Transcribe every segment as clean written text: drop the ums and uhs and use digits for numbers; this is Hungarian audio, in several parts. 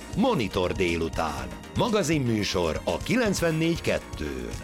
Monitor délután. Magazinműsor a 94.2-n.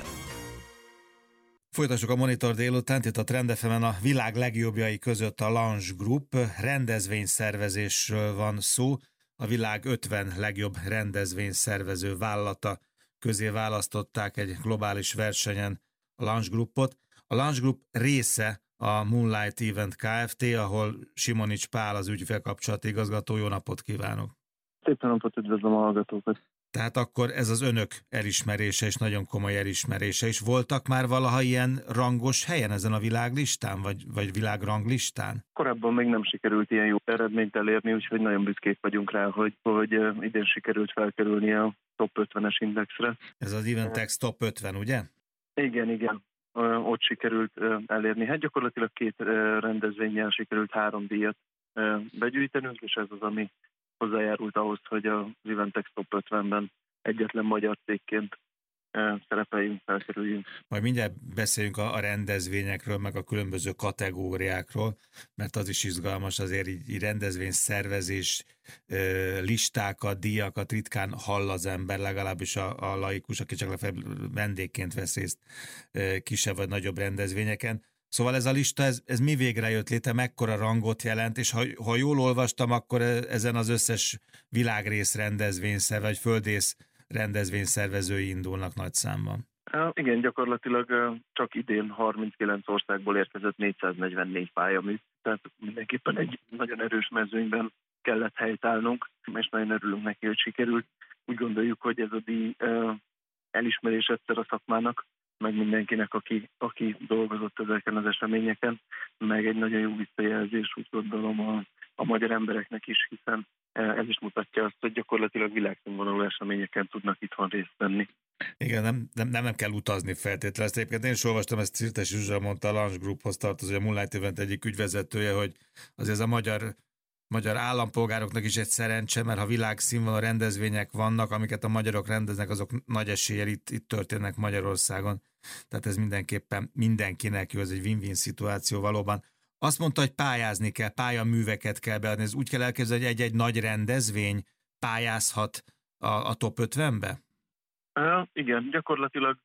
Folytassuk a Monitor délutánt, itt a Trend FM-en a világ legjobbjai között a Lounge Group rendezvényszervezésről van szó. A világ 50 legjobb rendezvényszervező vállalata közé választották egy globális versenyen a Lounge Groupot. A Lounge Group része a Moonlight Event Kft., ahol Simonics Pál az ügyfélkapcsolati igazgató. Jó napot kívánok! Szép napot, üdvözlöm a hallgatókat! Tehát akkor ez az önök elismerése, és nagyon komoly elismerése is. Voltak már valaha ilyen rangos helyen ezen a világlistán, vagy világranglistán? Korábban még nem sikerült ilyen jó eredményt elérni, úgyhogy nagyon büszkék vagyunk rá, hogy idén sikerült felkerülni a top 50-es indexre. Ez az Eventex top 50, ugye? Igen. Ott sikerült elérni. Hát gyakorlatilag 2 rendezvénnyel sikerült 3 díjat begyűjtenünk, és ez az, ami hozzájárult ahhoz, hogy az Eventex top 50-ben egyetlen magyar cégként szerepeljünk, felkerüljünk. Majd mindjárt beszéljünk a rendezvényekről, meg a különböző kategóriákról, mert az is izgalmas, azért így rendezvényszervezés listákat, díjakat ritkán hall az ember, legalábbis a laikus, aki csak vendégként vesz részt kisebb vagy nagyobb rendezvényeken. Szóval ez a lista, ez mi végre jött létre, mekkora rangot jelent, és ha jól olvastam, akkor ezen az összes világrész rendezvényszervező, vagy földrész rendezvényszervezői indulnak nagy számban. Igen, gyakorlatilag csak idén 39 országból érkezett 444 pályamű, tehát mindenképpen egy nagyon erős mezőnyben kellett helytállnunk, és nagyon örülünk neki, hogy sikerült. Úgy gondoljuk, hogy ez a díj elismerés egyszer a szakmának, meg mindenkinek, aki dolgozott ezeken az eseményeken, meg egy nagyon jó visszajelzés, úgy gondolom a magyar embereknek is, hiszen ez is mutatja azt, hogy gyakorlatilag világszínvonalú eseményeken tudnak itthon részt venni. Igen, nem kell utazni feltétlenül. Ezt egyébként én is olvastam, ezt Cirtes Zsuzsa mondta, a Lounge Grouphoz tartozó, a Moonlight Event egyik ügyvezetője, hogy azért a magyar állampolgároknak is egy szerencse, mert ha világszínvonalú rendezvények vannak, amiket a magyarok rendeznek, azok nagy eséllyel itt történnek Magyarországon. Tehát ez mindenképpen mindenkinek jó, ez egy win-win szituáció valóban. Azt mondta, hogy pályázni kell, pályaműveket kell beadni. Ez úgy kell elképzelni, hogy egy nagy rendezvény pályázhat a top 50-be? Igen, gyakorlatilag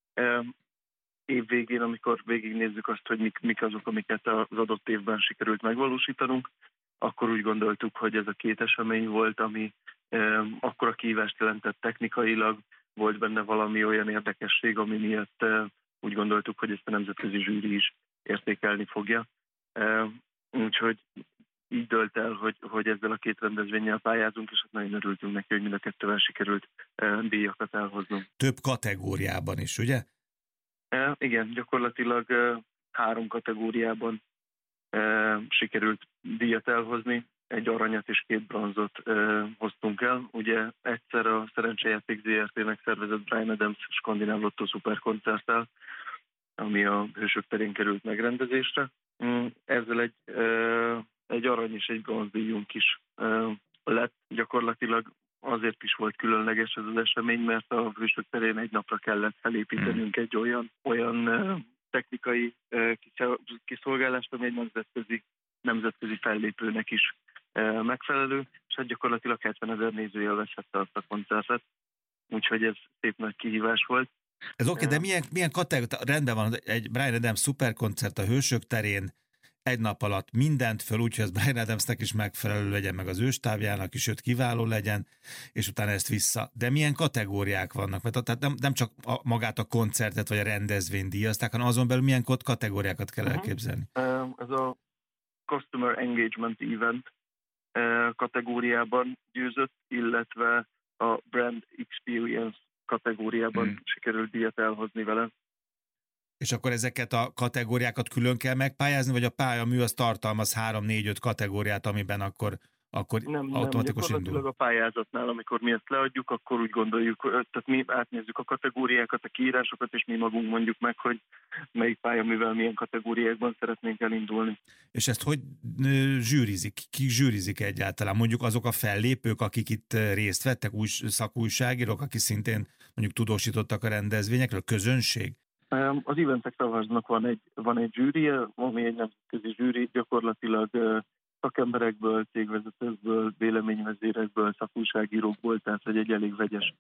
évvégén, amikor végignézzük azt, hogy mik azok, amiket az adott évben sikerült megvalósítanunk, akkor úgy gondoltuk, hogy ez a 2 esemény volt, ami akkora kihívást jelentett technikailag, volt benne valami olyan érdekesség, ami miatt úgy gondoltuk, hogy ezt a nemzetközi zsűri is értékelni fogja. Úgyhogy így dölt el, hogy ezzel a 2 rendezvénnyel pályázunk, és nagyon örültünk neki, hogy mind a 2-vel sikerült díjakat elhoznunk. Több kategóriában is, ugye? Igen, gyakorlatilag 3 kategóriában sikerült díjat elhozni, 1 aranyat és 2 bronzot hoztunk el. Ugye egyszer a Szerencsejáték ZRT-nek szervezett Bryan Adams Skandináv Lottó szuperkoncerttel, ami a Hősök terén került megrendezésre. Ezzel egy arany és egy bronzdíjunk is lett. Gyakorlatilag azért is volt különleges ez az esemény, mert a Hősök terén egy napra kellett felépítenünk egy olyan technikai kiszolgálást, ami egy nemzetközi fellépőnek is megfelelő, és hát gyakorlatilag 70 000 néző élvezhette azt a koncertet, úgyhogy ez szép nagy kihívás volt. Ez oké, de milyen kategória, rendben van, egy Bryan Adams szuperkoncert a Hősök terén, egy nap alatt mindent föl, úgyhogy az Bryan Adamsnek is megfelelő legyen, meg az őstávjának is, őt kiváló legyen, és utána ezt vissza. De milyen kategóriák vannak? Mert tehát nem csak magát a koncertet vagy a rendezvényt díjazták, hanem azon belül milyen kategóriákat kell elképzelni? Ez a Customer Engagement Event kategóriában győzött, illetve a Brand Experience kategóriában sikerült díjat elhozni vele. És akkor ezeket a kategóriákat külön kell megpályázni, vagy a pályamű az tartalmaz 3-4-5 kategóriát, amiben akkor automatikus indul? A pályázatnál, amikor mi ezt leadjuk, akkor úgy gondoljuk, tehát mi átnézzük a kategóriákat, a kiírásokat, és mi magunk mondjuk meg, hogy melyik pályaművel milyen kategóriákban szeretnénk elindulni. És ezt hogy zsűrizik? Ki zsűrizik egyáltalán? Mondjuk azok a fellépők, akik itt részt vettek, szakújságírók, akik szintén mondjuk tudósítottak a rendezvényekről, közönség? Az Eventex Awardsnak van egy zsűrie, ami egy nemzetközi zsűri, gyakorlatilag szakemberekből, cégvezetőkből, véleményvezérekből, szakújságírókból, tehát hogy egy elég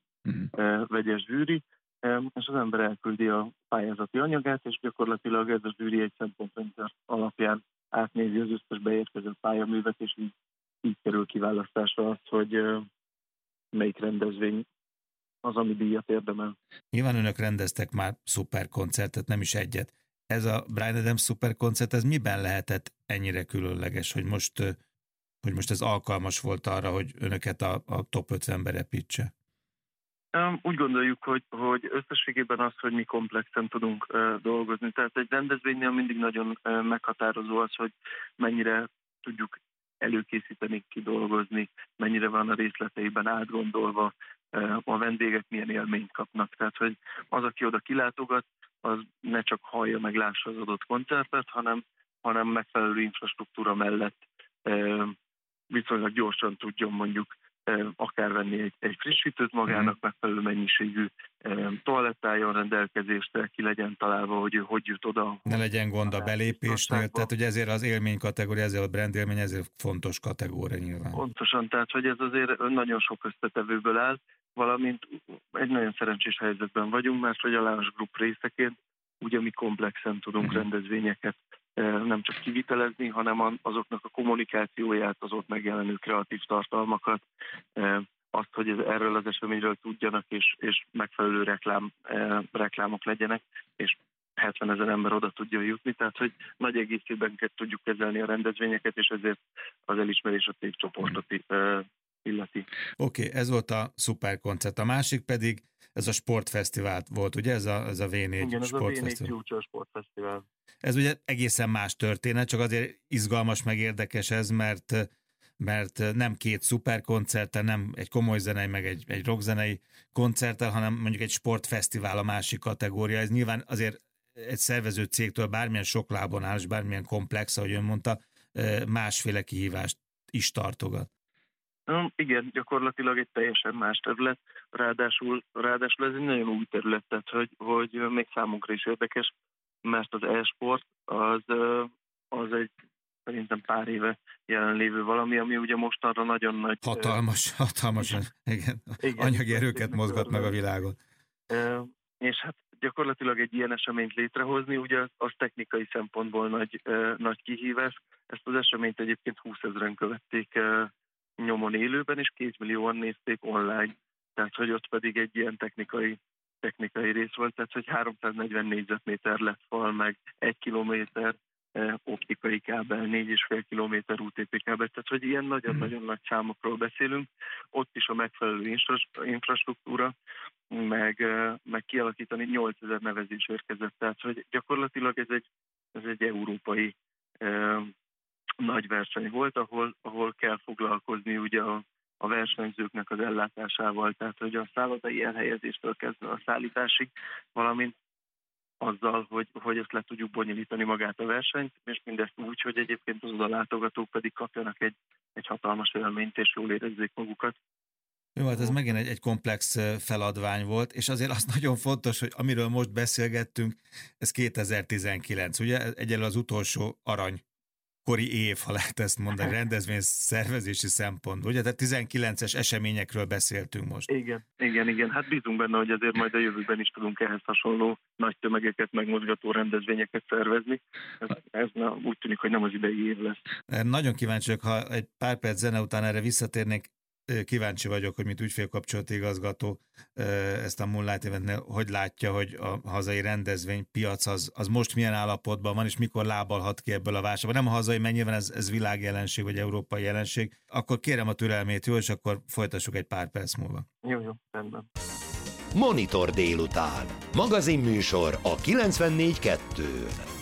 vegyes zsűri, és az ember elküldi a pályázati anyagát, és gyakorlatilag ez a zsűri egy szempontrendszer alapján átnézi az összes beérkezett pályaművet, és így kerül kiválasztásra az, hogy melyik rendezvény az, ami díjat érdemel. Nyilván önök rendeztek már szuperkoncertet, nem is egyet. Ez a Bryan Adams szuperkoncert, ez miben lehetett ennyire különleges, hogy most ez alkalmas volt arra, hogy önöket a top 50-be repítse? Úgy gondoljuk, hogy összességében az, hogy mi komplexen tudunk dolgozni. Tehát egy rendezvénynél mindig nagyon meghatározó az, hogy mennyire tudjuk előkészíteni, kidolgozni, mennyire van a részleteiben átgondolva, a vendégek milyen élményt kapnak. Tehát, hogy az, aki oda kilátogat, az ne csak hallja meg, lássa az adott koncertet, hanem megfelelő infrastruktúra mellett viszonylag gyorsan tudjon mondjuk akár venni egy frissítőt magának, megfelelő mennyiségű toalettájon rendelkezésre, ki legyen találva, hogy ő hogy jut oda. Ne legyen gond a belépésnél, tehát hogy ezért az élmény kategória, ezért a brand élmény, ezért fontos kategória nyilván. Pontosan, tehát hogy ez azért nagyon sok összetevőből áll, valamint egy nagyon szerencsés helyzetben vagyunk, mert hogy a Lounge Group részeként ugye mi komplexen tudunk rendezvényeket nem csak kivitelezni, hanem azoknak a kommunikációját, az ott megjelenő kreatív tartalmakat, azt, hogy erről az eseményről tudjanak, és megfelelő reklámok legyenek, és 70 000 ember oda tudja jutni, tehát hogy nagy egészében tudjuk kezelni a rendezvényeket, és ezért az elismerés a cégcsoportot illeti. Oké, ez volt a szuperkoncert. A másik pedig ez a sportfesztivál volt, ugye? Ez a V4 Igen, sportfesztivál. Ez a V4 Future sportfesztivál. Ez ugye egészen más történet, csak azért izgalmas, meg érdekes ez, mert nem két szuperkoncerttel, nem egy komoly zenei, meg egy rockzenei koncerttel, hanem mondjuk egy sportfesztivál a másik kategória. Ez nyilván azért egy szervező cégtől bármilyen sok lábon áll, és bármilyen komplex, ahogy ön mondta, másféle kihívást is tartogat. Igen, gyakorlatilag egy teljesen más terület, ráadásul ez egy nagyon új terület, tehát hogy még számunkra is érdekes, mert az e-sport az egy szerintem pár éve jelenlévő valami, ami ugye mostanra nagyon nagy... Hatalmasan, igen. Anyagi erőket mozgat meg a világon. És hát gyakorlatilag egy ilyen eseményt létrehozni, ugye az technikai szempontból nagy kihívás. Ezt az eseményt egyébként 20 000-en követték nyomon élőben, és 2 millióan nézték online. Tehát, hogy ott pedig egy ilyen technikai rész volt, tehát, hogy 340 négyzetméter lett fal, meg 1 kilométer optikai kábel, 4,5 kilométer UTP kábel, tehát, hogy ilyen nagyon-nagyon nagy számokról beszélünk. Ott is a megfelelő infrastruktúra, meg kialakítani 8000 nevezés érkezett. Tehát, hogy gyakorlatilag ez egy európai nagy verseny volt, ahol kell foglalkozni ugye a versenyzőknek az ellátásával, tehát hogy a szállodai elhelyezéstől kezdve a szállításig, valamint azzal, hogy ezt le tudjuk bonyolítani magát a versenyt, és mindezt úgy, hogy egyébként az oda látogatók pedig kapjanak egy hatalmas élményt, és jól érezzék magukat. Jó, hát ez megint egy komplex feladvány volt, és azért az nagyon fontos, hogy amiről most beszélgettünk, ez 2019, ugye? Egyelőre az utolsó aranykori év, ha lehet ezt mondani, rendezvény szervezési szempontból. Ugye, tehát 19-es eseményekről beszéltünk most. Igen. Hát bízunk benne, hogy azért majd a jövőben is tudunk ehhez hasonló nagy tömegeket megmozgató rendezvényeket szervezni. Ez úgy tűnik, hogy nem az idei év lesz. Nagyon kíváncsi vagyok, ha egy pár perc zene után erre visszatérnék. Kíváncsi vagyok, hogy mint ügyfélkapcsolati igazgató ezt a Moonlight Eventnél hogy látja, hogy a hazai rendezvénypiac az most milyen állapotban van, és mikor lábalhat ki ebből a válságból. Nem a hazai, mert nyilván ez világjelenség, vagy európai jelenség. Akkor kérem a türelmét, jó, és akkor folytassuk egy pár perc múlva. Jó, rendben. Monitor délután. Magazinműsor a 94.2-n.